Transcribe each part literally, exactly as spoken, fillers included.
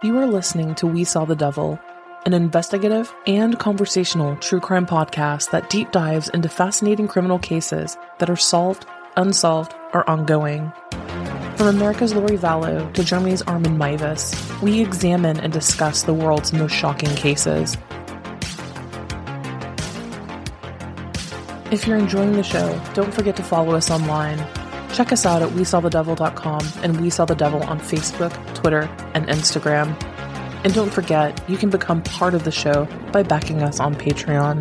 You are listening to We Saw the Devil, an investigative and conversational true crime podcast that deep dives into fascinating criminal cases that are solved, unsolved, or ongoing. From America's Lori Vallow to Germany's Armin Meiwes, we examine and discuss the world's most shocking cases. If you're enjoying the show, don't forget to follow us online. Check us out at we saw the devil dot com and We Saw the Devil on Facebook, Twitter, and Instagram. And don't forget, you can become part of the show by backing us on Patreon.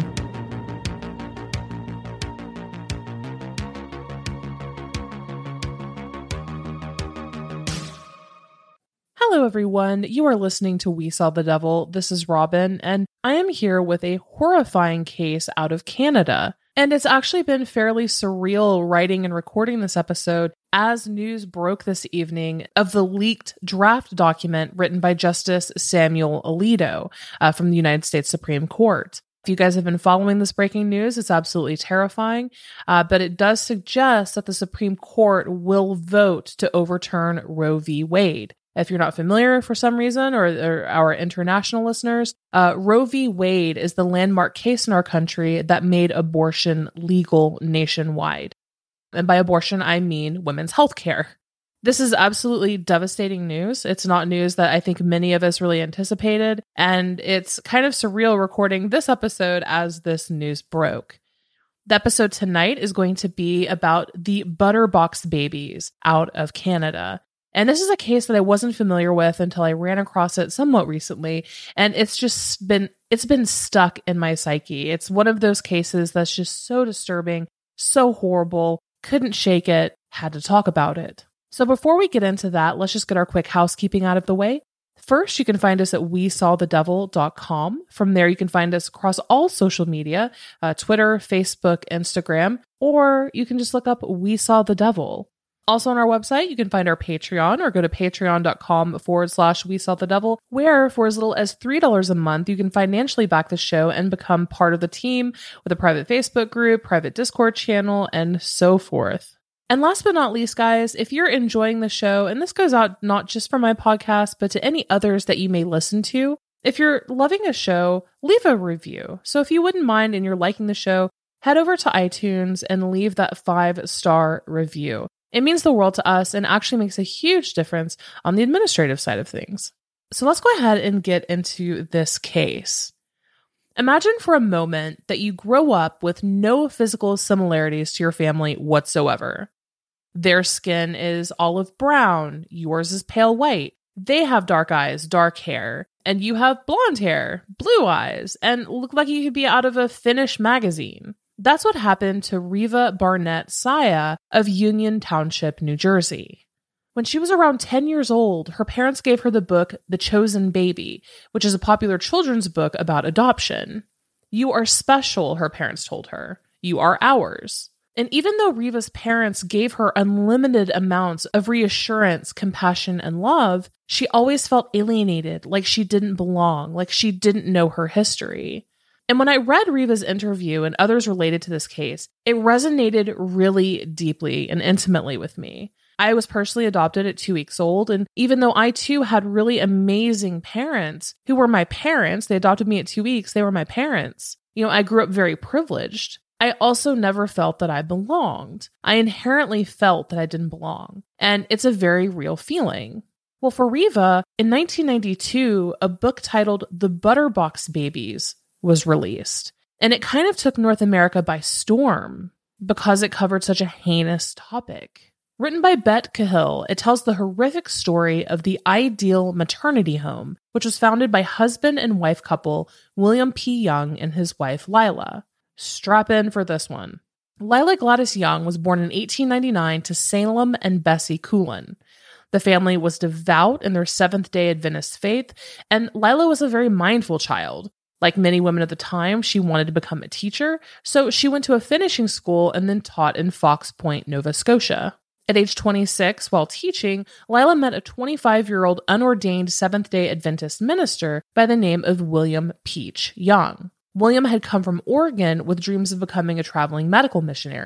Hello, everyone. You are listening to We Saw the Devil. This is Robin, and I am here with a horrifying case out of Canada. And it's actually been fairly surreal writing and recording this episode as news broke this evening of the leaked draft document written by Justice Samuel Alito uh, from the United States Supreme Court. If you guys have been following this breaking news, it's absolutely terrifying, uh, but it does suggest that the Supreme Court will vote to overturn Roe v. Wade. If you're not familiar for some reason, or, or our international listeners, uh, Roe v. Wade is the landmark case in our country that made abortion legal nationwide. And by abortion, I mean women's health care. This is absolutely devastating news. It's not news that I think many of us really anticipated, and it's kind of surreal recording this episode as this news broke. The episode tonight is going to be about the Butterbox babies out of Canada. And this is a case that I wasn't familiar with until I ran across it somewhat recently. And it's just been, it's been stuck in my psyche. It's one of those cases that's just so disturbing, so horrible, couldn't shake it, had to talk about it. So before we get into that, let's just get our quick housekeeping out of the way. First, you can find us at we saw the devil dot com. From there, you can find us across all social media, uh, Twitter, Facebook, Instagram, or you can just look up We Saw the Devil. Also on our website, you can find our Patreon or go to patreon.com forward slash We Saw the Devil, where for as little as three dollars a month, you can financially back the show and become part of the team with a private Facebook group, private Discord channel, and so forth. And last but not least, guys, if you're enjoying the show, and this goes out not just for my podcast, but to any others that you may listen to, if you're loving a show, leave a review. So if you wouldn't mind and you're liking the show, head over to iTunes and leave that five-star review. It means the world to us and actually makes a huge difference on the administrative side of things. So let's go ahead and get into this case. Imagine for a moment that you grow up with no physical similarities to your family whatsoever. Their skin is olive brown, yours is pale white. They have dark eyes, dark hair, and you have blonde hair, blue eyes, and look like you could be out of a Finnish magazine. That's what happened to Riva Barnett Saya of Union Township, New Jersey. When she was around ten years old, her parents gave her the book The Chosen Baby, which is a popular children's book about adoption. You are special, her parents told her. You are ours. And even though Riva's parents gave her unlimited amounts of reassurance, compassion, and love, she always felt alienated, like she didn't belong, like she didn't know her history. And when I read Riva's interview and others related to this case, it resonated really deeply and intimately with me. I was personally adopted at two weeks old, and even though I too had really amazing parents who were my parents, they adopted me at two weeks, they were my parents. You know, I grew up very privileged. I also never felt that I belonged. I inherently felt that I didn't belong, and it's a very real feeling. Well, for Riva, in nineteen ninety-two, a book titled The Butterbox Babies was released. And it kind of took North America by storm because it covered such a heinous topic. Written by Bette Cahill, it tells the horrific story of the Ideal Maternity Home, which was founded by husband and wife couple William P. Young and his wife Lila. Strap in for this one. Lila Gladys Young was born in eighteen ninety-nine to Salem and Bessie Coolin. The family was devout in their Seventh-day Adventist faith, and Lila was a very mindful child. Like many women at the time, she wanted to become a teacher, so she went to a finishing school and then taught in Fox Point, Nova Scotia. At age twenty-six, while teaching, Lila met a twenty-five-year-old unordained Seventh-day Adventist minister by the name of William Peach Young. William had come from Oregon with dreams of becoming a traveling medical missionary.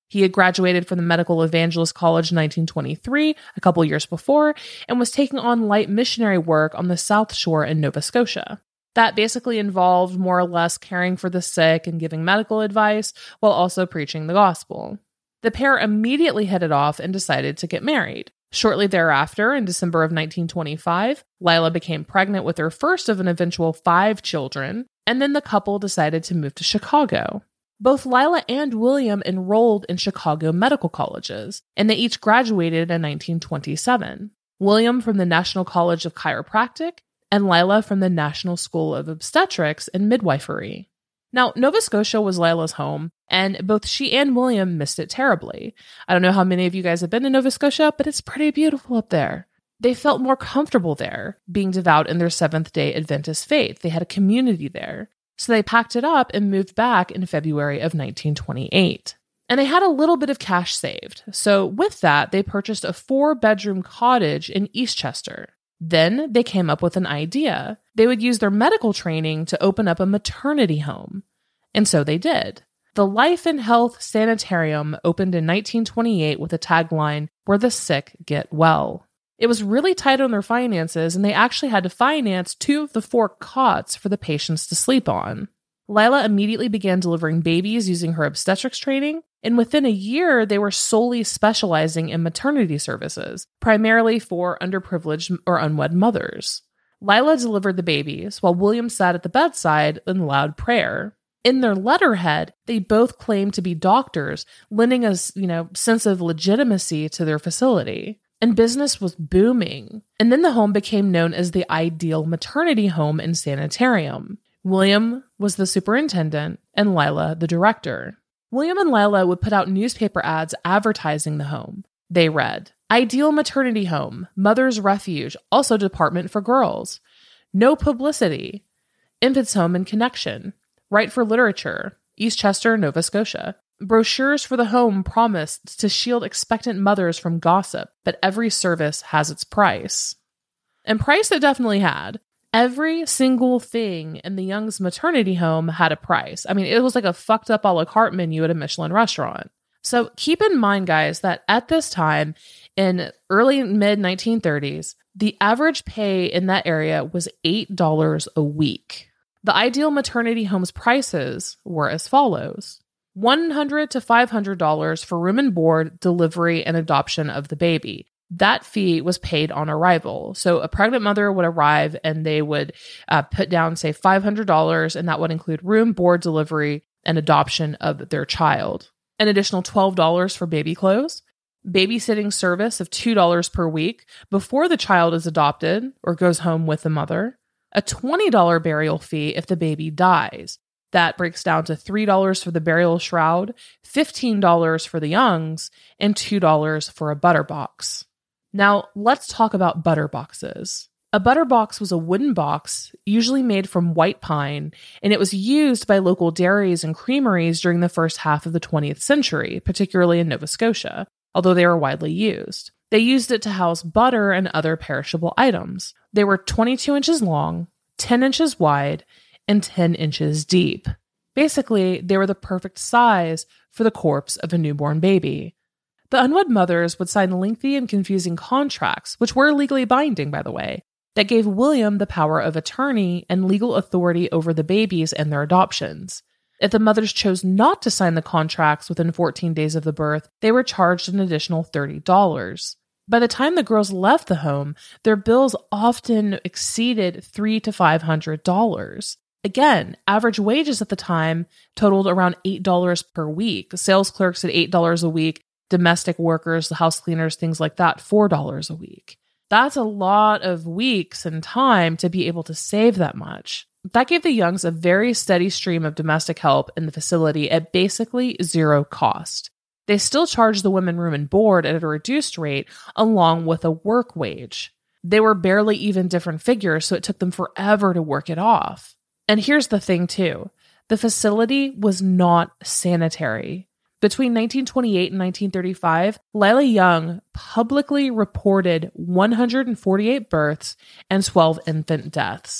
He had graduated from the Medical Evangelist College in nineteen twenty-three, a couple years before, and was taking on light missionary work on the South Shore in Nova Scotia. That basically involved more or less caring for the sick and giving medical advice while also preaching the gospel. The pair immediately headed off and decided to get married. Shortly thereafter, in December of nineteen twenty-five, Lila became pregnant with her first of an eventual five children, and then the couple decided to move to Chicago. Both Lila and William enrolled in Chicago medical colleges, and they each graduated in nineteen twenty-seven. William from the National College of Chiropractic, and Lila from the National School of Obstetrics and Midwifery. Now, Nova Scotia was Lila's home, and both she and William missed it terribly. I don't know how many of you guys have been to Nova Scotia, but it's pretty beautiful up there. They felt more comfortable there, being devout in their Seventh-day Adventist faith. They had a community there. So they packed it up and moved back in February of nineteen twenty-eight. And they had a little bit of cash saved. So with that, they purchased a four-bedroom cottage in Eastchester. Then they came up with an idea. They would use their medical training to open up a maternity home. And so they did. The Life and Health Sanitarium opened in nineteen twenty-eight with a tagline, "Where the sick get well." It was really tight on their finances, and they actually had to finance two of the four cots for the patients to sleep on. Lila immediately began delivering babies using her obstetrics training, and within a year, they were solely specializing in maternity services, primarily for underprivileged or unwed mothers. Lila delivered the babies, while William sat at the bedside in loud prayer. In their letterhead, they both claimed to be doctors, lending a, you know, sense of legitimacy to their facility. And business was booming. And then the home became known as the Ideal Maternity Home and Sanitarium. William was the superintendent and Lila the director. William and Lila would put out newspaper ads advertising the home. They read, "Ideal Maternity Home, Mother's Refuge, also Department for Girls. No publicity. Infants Home and Connection. Right for Literature. Eastchester, Nova Scotia. Brochures for the home promised to shield expectant mothers from gossip, but every service has its price." And price it definitely had. Every single thing in the Young's maternity home had a price. I mean, it was like a fucked up a la carte menu at a Michelin restaurant. So keep in mind, guys, that at this time, in early mid nineteen thirties, the average pay in that area was eight dollars a week. The Ideal Maternity Home's prices were as follows. one hundred dollars to five hundred dollars for room and board, delivery, and adoption of the baby. That fee was paid on arrival. So a pregnant mother would arrive and they would uh, put down, say, five hundred dollars, and that would include room, board, delivery, and adoption of their child. An additional twelve dollars for baby clothes, babysitting service of two dollars per week before the child is adopted or goes home with the mother, a twenty dollars burial fee if the baby dies. That breaks down to three dollars for the burial shroud, fifteen dollars for the Youngs, and two dollars for a butter box. Now, let's talk about butter boxes. A butter box was a wooden box, usually made from white pine, and it was used by local dairies and creameries during the first half of the twentieth century, particularly in Nova Scotia, although they were widely used. They used it to house butter and other perishable items. They were twenty-two inches long, ten inches wide, and ten inches deep. Basically, they were the perfect size for the corpse of a newborn baby. The unwed mothers would sign lengthy and confusing contracts, which were legally binding, by the way, that gave William the power of attorney and legal authority over the babies and their adoptions. If the mothers chose not to sign the contracts within fourteen days of the birth, they were charged an additional thirty dollars. By the time the girls left the home, their bills often exceeded three hundred to five hundred dollars. Again, average wages at the time totaled around eight dollars per week. Sales clerks at eight dollars a week, domestic workers, house cleaners, things like that, four dollars a week. That's a lot of weeks and time to be able to save that much. That gave the Youngs a very steady stream of domestic help in the facility at basically zero cost. They still charged the women room and board at a reduced rate along with a work wage. They were barely even different figures, so it took them forever to work it off. And here's the thing too. The facility was not sanitary. Between nineteen twenty-eight and nineteen thirty-five, Lila Young publicly reported one hundred forty-eight births and twelve infant deaths.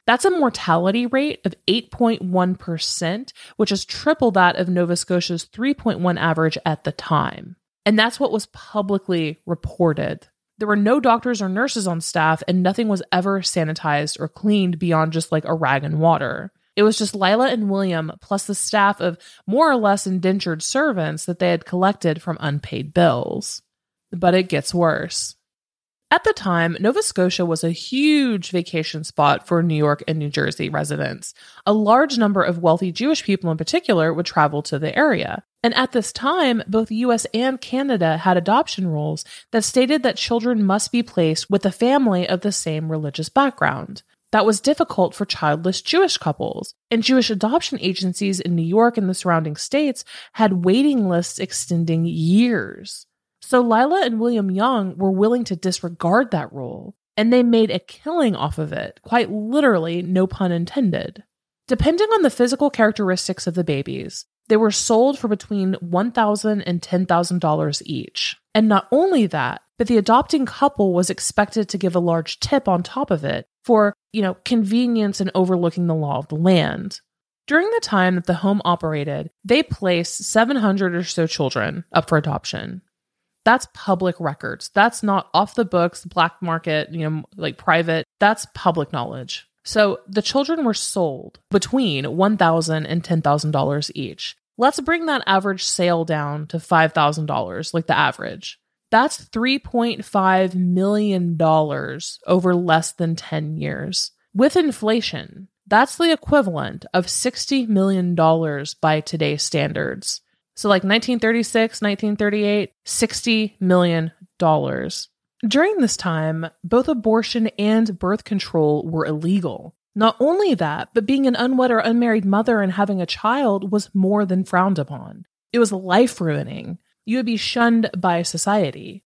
That's a mortality rate of eight point one percent, which is triple that of Nova Scotia's three point one average at the time. And that's what was publicly reported. There were no doctors or nurses on staff, and nothing was ever sanitized or cleaned beyond just like a rag and water. It was just Lila and William plus the staff of more or less indentured servants that they had collected from unpaid bills. But it gets worse. At the time, Nova Scotia was a huge vacation spot for New York and New Jersey residents. A large number of wealthy Jewish people in particular would travel to the area. And at this time, both U S and Canada had adoption rules that stated that children must be placed with a family of the same religious background. That was difficult for childless Jewish couples, and Jewish adoption agencies in New York and the surrounding states had waiting lists extending years. So Lila and William Young were willing to disregard that rule, and they made a killing off of it, quite literally, no pun intended. Depending on the physical characteristics of the babies, they were sold for between one thousand dollars and ten thousand dollars each. And not only that, but the adopting couple was expected to give a large tip on top of it for, you know, convenience and overlooking the law of the land. During the time that the home operated, they placed seven hundred or so children up for adoption. That's public records. That's not off the books, black market, you know, like private. That's public knowledge. So the children were sold between one thousand dollars and ten thousand dollars each. Let's bring that average sale down to five thousand dollars, like the average. That's three point five million dollars over less than ten years. With inflation, that's the equivalent of sixty million dollars by today's standards. So like nineteen thirty-six, nineteen thirty-eight, sixty million dollars. During this time, both abortion and birth control were illegal. Not only that, but being an unwed or unmarried mother and having a child was more than frowned upon. It was life-ruining. You would be shunned by society.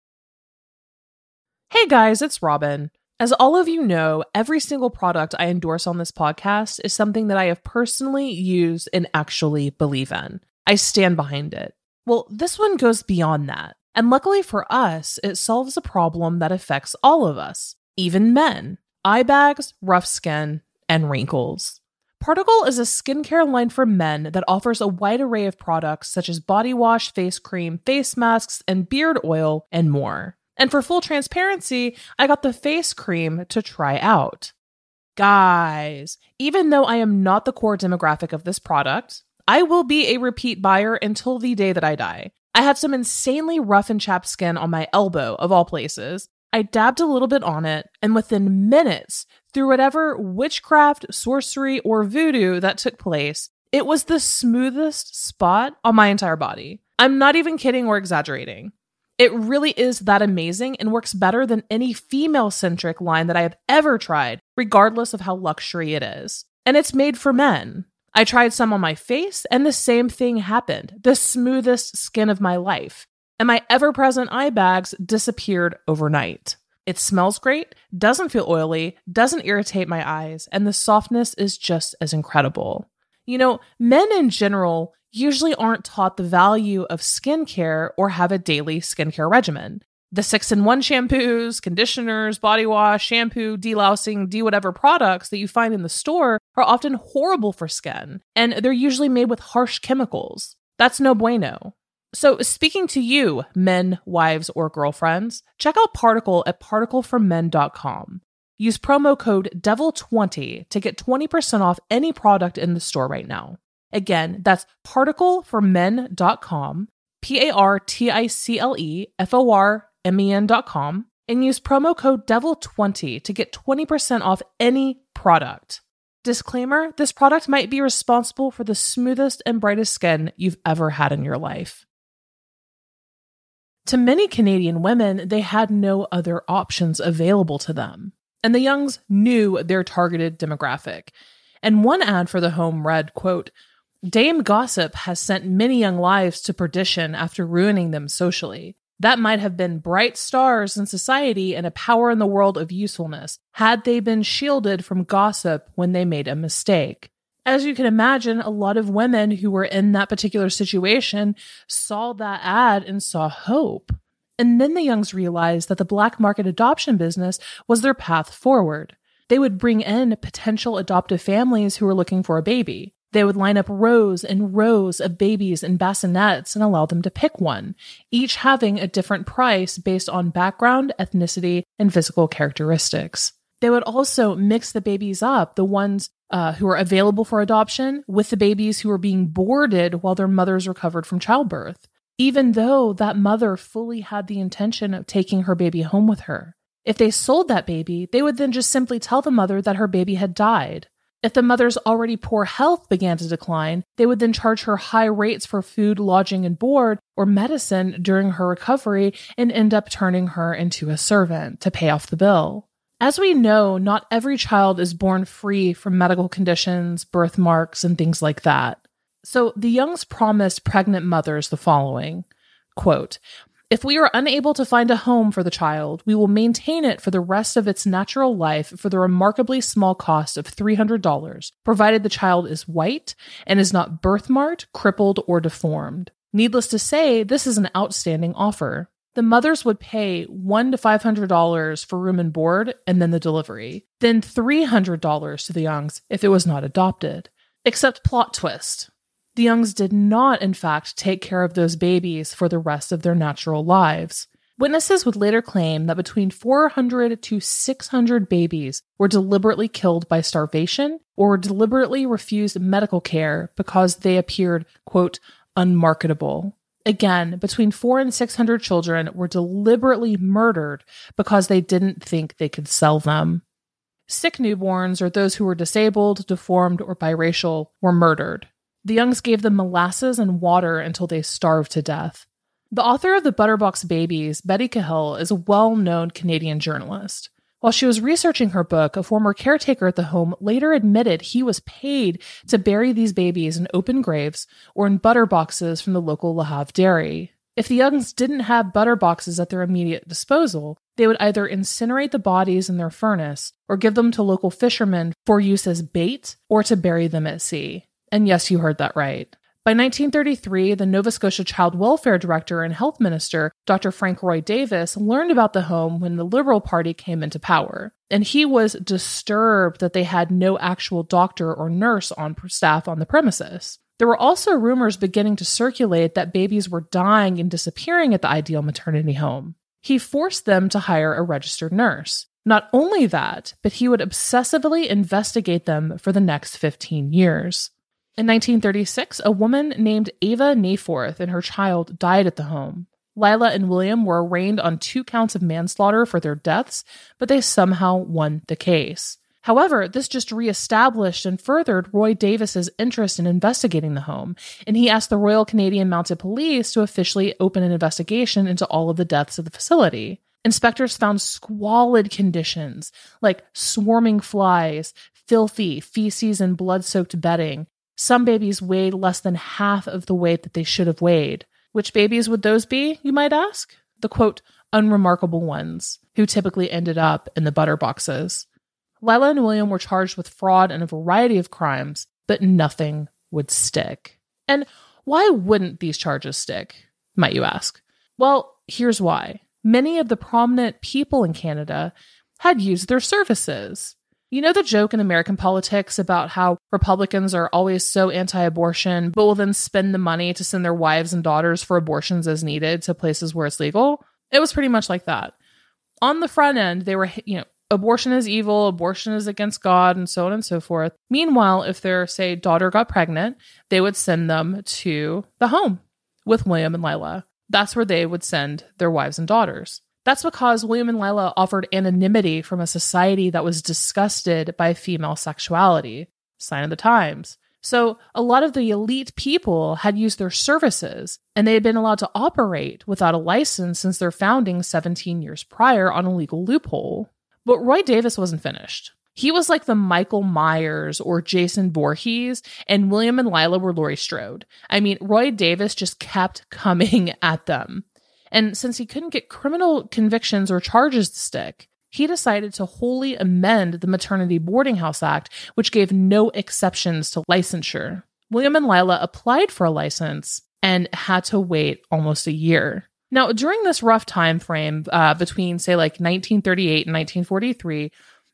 Hey guys, it's Robin. As all of you know, every single product I endorse on this podcast is something that I have personally used and actually believe in. I stand behind it. Well, this one goes beyond that. And luckily for us, it solves a problem that affects all of us, even men. Eye bags, rough skin, and wrinkles. Particle is a skincare line for men that offers a wide array of products such as body wash, face cream, face masks, and beard oil, and more. And for full transparency, I got the face cream to try out. Guys, even though I am not the core demographic of this product, I will be a repeat buyer until the day that I die. I had some insanely rough and chapped skin on my elbow, of all places. I dabbed a little bit on it, and within minutes, through whatever witchcraft, sorcery, or voodoo that took place, it was the smoothest spot on my entire body. I'm not even kidding or exaggerating. It really is that amazing and works better than any female-centric line that I have ever tried, regardless of how luxury it is. And it's made for men. I tried some on my face, and the same thing happened. The smoothest skin of my life. And my ever-present eye bags disappeared overnight. It smells great, doesn't feel oily, doesn't irritate my eyes, and the softness is just as incredible. You know, men in general usually aren't taught the value of skincare or have a daily skincare regimen. The six in one shampoos, conditioners, body wash, shampoo, delousing, de-whatever products that you find in the store are often horrible for skin, and they're usually made with harsh chemicals. That's no bueno. So speaking to you, men, wives, or girlfriends, check out Particle at particle for men dot com. Use promo code devil twenty to get twenty percent off any product in the store right now. Again, that's particle for men dot com, P A R T I C L E F O R M E N dot com, and use promo code devil twenty to get twenty percent off any product. Disclaimer, this product might be responsible for the smoothest and brightest skin you've ever had in your life. To many Canadian women, they had no other options available to them. And the Youngs knew their targeted demographic. And one ad for the home read, quote, "Dame Gossip has sent many young lives to perdition after ruining them socially. That might have been bright stars in society and a power in the world of usefulness, had they been shielded from gossip when they made a mistake." As you can imagine, a lot of women who were in that particular situation saw that ad and saw hope. And then the Youngs realized that the black market adoption business was their path forward. they would bring in potential adoptive families who were looking for a baby. They would line up rows and rows of babies in bassinets and allow them to pick one, each having a different price based on background, ethnicity, and physical characteristics. They would also mix the babies up, the ones uh, who were available for adoption, with the babies who were being boarded while their mothers recovered from childbirth, even though that mother fully had the intention of taking her baby home with her. If they sold that baby, they would then just simply tell the mother that her baby had died. If the mother's already poor health began to decline, they would then charge her high rates for food, lodging, and board or medicine during her recovery and end up turning her into a servant to pay off the bill. As we know, not every child is born free from medical conditions, birthmarks, and things like that. So the Youngs promised pregnant mothers the following, quote, "If we are unable to find a home for the child, we will maintain it for the rest of its natural life for the remarkably small cost of three hundred dollars, provided the child is white and is not birthmarked, crippled, or deformed." Needless to say, this is an outstanding offer. The mothers would pay one hundred to five hundred dollars for room and board and then the delivery, then three hundred dollars to the Youngs if it was not adopted. Except plot twist. The Youngs did not, in fact, take care of those babies for the rest of their natural lives. Witnesses would later claim that between four hundred to six hundred babies were deliberately killed by starvation or deliberately refused medical care because they appeared, quote, unmarketable. Again, between four and six hundred children were deliberately murdered because they didn't think they could sell them. Sick newborns, or those who were disabled, deformed, or biracial, were murdered. The Youngs gave them molasses and water until they starved to death. The author of the Butterbox Babies, Betty Cahill, is a well-known Canadian journalist. While she was researching her book, a former caretaker at the home later admitted he was paid to bury these babies in open graves or in butter boxes from the local Le Havre dairy. If the Youngs didn't have butter boxes at their immediate disposal, they would either incinerate the bodies in their furnace or give them to local fishermen for use as bait or to bury them at sea. And yes, you heard that right. By nineteen thirty-three, the Nova Scotia Child Welfare Director and Health Minister, Doctor Frank Roy Davis, learned about the home when the Liberal Party came into power, and he was disturbed that they had no actual doctor or nurse on staff on the premises. There were also rumors beginning to circulate that babies were dying and disappearing at the Ideal Maternity Home. He forced them to hire a registered nurse. Not only that, but he would obsessively investigate them for the next fifteen years. In nineteen thirty-six, a woman named Ava Nayforth and her child died at the home. Lila and William were arraigned on two counts of manslaughter for their deaths, but they somehow won the case. However, this just reestablished and furthered Roy Davis's interest in investigating the home, and he asked the Royal Canadian Mounted Police to officially open an investigation into all of the deaths of the facility. Inspectors found squalid conditions, like swarming flies, filthy feces and blood-soaked bedding. Some babies weighed less than half of the weight that they should have weighed. Which babies would those be, you might ask? The, quote, unremarkable ones, who typically ended up in the butter boxes. Lila and William were charged with fraud and a variety of crimes, but nothing would stick. And why wouldn't these charges stick, might you ask? Well, here's why. Many of the prominent people in Canada had used their services. You know the joke in American politics about how Republicans are always so anti-abortion, but will then spend the money to send their wives and daughters for abortions as needed to places where it's legal? It was pretty much like that. On the front end, they were, you know, abortion is evil, abortion is against God, and so on and so forth. Meanwhile, if their, say, daughter got pregnant, they would send them to the home with William and Lila. That's where they would send their wives and daughters. That's because William and Lila offered anonymity from a society that was disgusted by female sexuality. Sign of the times. So a lot of the elite people had used their services, and they had been allowed to operate without a license since their founding seventeen years prior on a legal loophole. But Roy Davis wasn't finished. He was like the Michael Myers or Jason Voorhees, and William and Lila were Laurie Strode. I mean, Roy Davis just kept coming at them. And since he couldn't get criminal convictions or charges to stick, he decided to wholly amend the Maternity Boarding House Act, which gave no exceptions to licensure. William and Lila applied for a license and had to wait almost a year. Now, during this rough time frame uh, between, say, like nineteen thirty-eight and nineteen forty-three,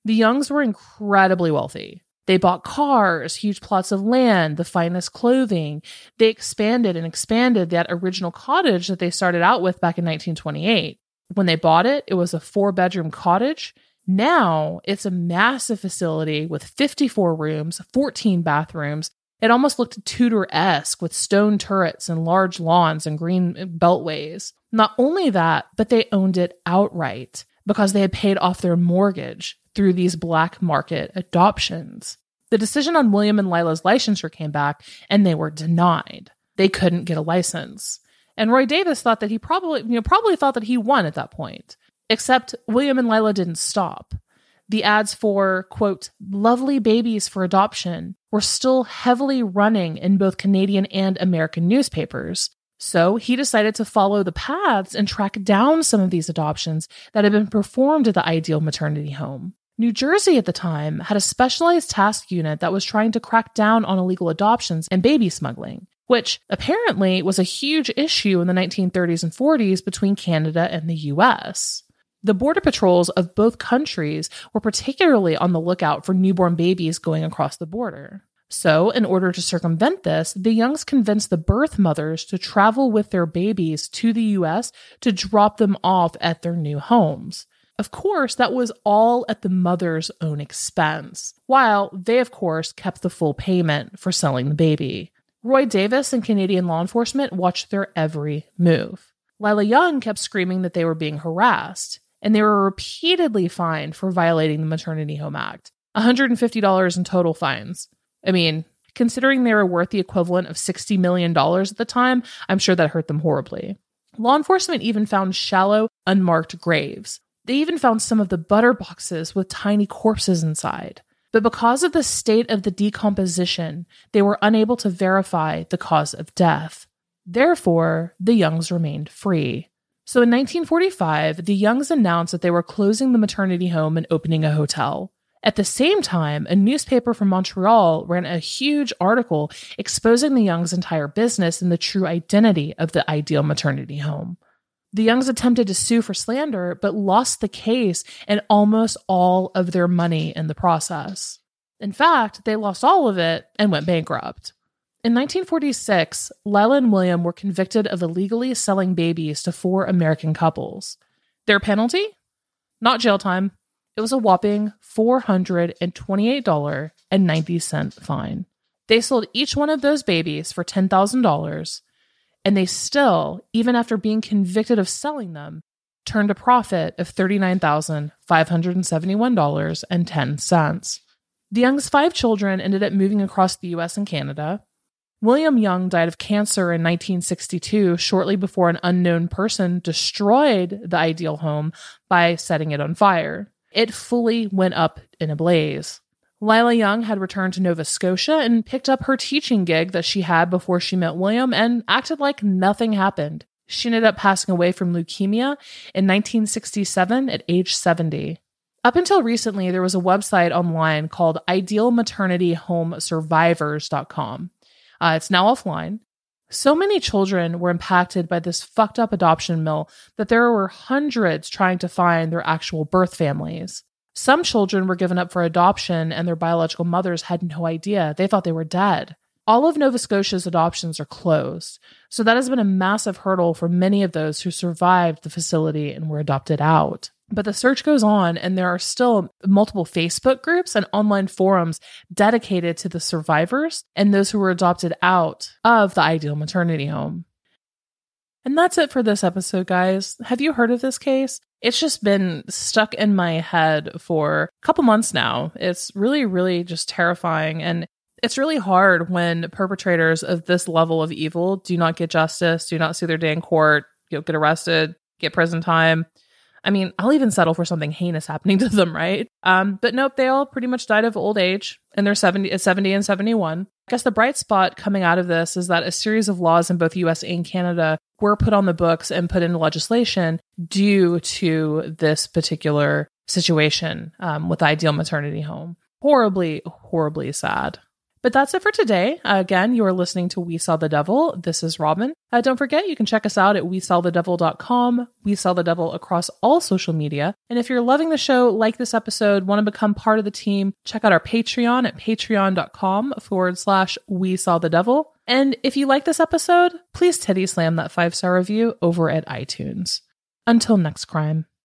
The Youngs were incredibly wealthy. They bought cars, huge plots of land, the finest clothing. They expanded and expanded that original cottage that they started out with back in nineteen twenty-eight. When they bought it, it was a four-bedroom cottage. Now it's a massive facility with fifty-four rooms, fourteen bathrooms. It almost looked Tudor-esque with stone turrets and large lawns and green beltways. Not only that, but they owned it outright because they had paid off their mortgage through these black market adoptions. The decision on William and Lila's licensure came back and they were denied. They couldn't get a license. And Roy Davis thought that he probably, you know, probably thought that he won at that point. Except William and Lila didn't stop. The ads for, quote, lovely babies for adoption were still heavily running in both Canadian and American newspapers. So he decided to follow the paths and track down some of these adoptions that had been performed at the Ideal Maternity Home. New Jersey at the time had a specialized task unit that was trying to crack down on illegal adoptions and baby smuggling, which apparently was a huge issue in the nineteen thirties and forties between Canada and the U S. The border patrols of both countries were particularly on the lookout for newborn babies going across the border. So, in order to circumvent this, the Youngs convinced the birth mothers to travel with their babies to the U S to drop them off at their new homes. Of course, that was all at the mother's own expense, while they, of course, kept the full payment for selling the baby. Roy Davis and Canadian law enforcement watched their every move. Lila Young kept screaming that they were being harassed, and they were repeatedly fined for violating the Maternity Home Act. one hundred fifty dollars in total fines. I mean, considering they were worth the equivalent of sixty million dollars at the time, I'm sure that hurt them horribly. Law enforcement even found shallow, unmarked graves. They even found some of the butter boxes with tiny corpses inside. But because of the state of the decomposition, they were unable to verify the cause of death. Therefore, the Youngs remained free. So in nineteen forty-five, the Youngs announced that they were closing the maternity home and opening a hotel. At the same time, a newspaper from Montreal ran a huge article exposing the Youngs' entire business and the true identity of the Ideal Maternity Home. The Youngs attempted to sue for slander, but lost the case and almost all of their money in the process. In fact, they lost all of it and went bankrupt. In nineteen forty-six, Lila and William were convicted of illegally selling babies to four American couples. Their penalty? Not jail time. It was a whopping four hundred twenty-eight dollars and ninety cents fine. They sold each one of those babies for ten thousand dollars, and they still, even after being convicted of selling them, turned a profit of thirty-nine thousand five hundred seventy-one dollars and ten cents. The Youngs' five children ended up moving across the U S and Canada. William Young died of cancer in nineteen sixty-two, shortly before an unknown person destroyed the Ideal home by setting it on fire. It fully went up in a blaze. Lila Young had returned to Nova Scotia and picked up her teaching gig that she had before she met William and acted like nothing happened. She ended up passing away from leukemia in nineteen sixty-seven at age seventy. Up until recently, there was a website online called ideal maternity home survivors dot com. Uh, it's now offline. So many children were impacted by this fucked up adoption mill that there were hundreds trying to find their actual birth families. Some children were given up for adoption and their biological mothers had no idea. They thought they were dead. All of Nova Scotia's adoptions are closed. So that has been a massive hurdle for many of those who survived the facility and were adopted out. But the search goes on, and there are still multiple Facebook groups and online forums dedicated to the survivors and those who were adopted out of the Ideal Maternity Home. And that's it for this episode, guys. Have you heard of this case? It's just been stuck in my head for a couple months now. It's really, really just terrifying. And it's really hard when perpetrators of this level of evil do not get justice, do not see their day in court, you know, get arrested, get prison time. I mean, I'll even settle for something heinous happening to them, right? Um, but nope, they all pretty much died of old age, and they're seventy, seventy and seventy-one. I guess the bright spot coming out of this is that a series of laws in both U S and Canada were put on the books and put into legislation due to this particular situation um, with the Ideal Maternity Home. Horribly, horribly sad. But that's it for today. Uh, again, you are listening to We Saw the Devil. This is Robin. Uh, don't forget, you can check us out at we saw the devil dot com. We Saw the Devil across all social media. And if you're loving the show, like this episode, want to become part of the team, check out our Patreon at patreon.com forward slash We Saw the Devil. And if you like this episode, please titty slam that five-star review over at iTunes. Until next crime.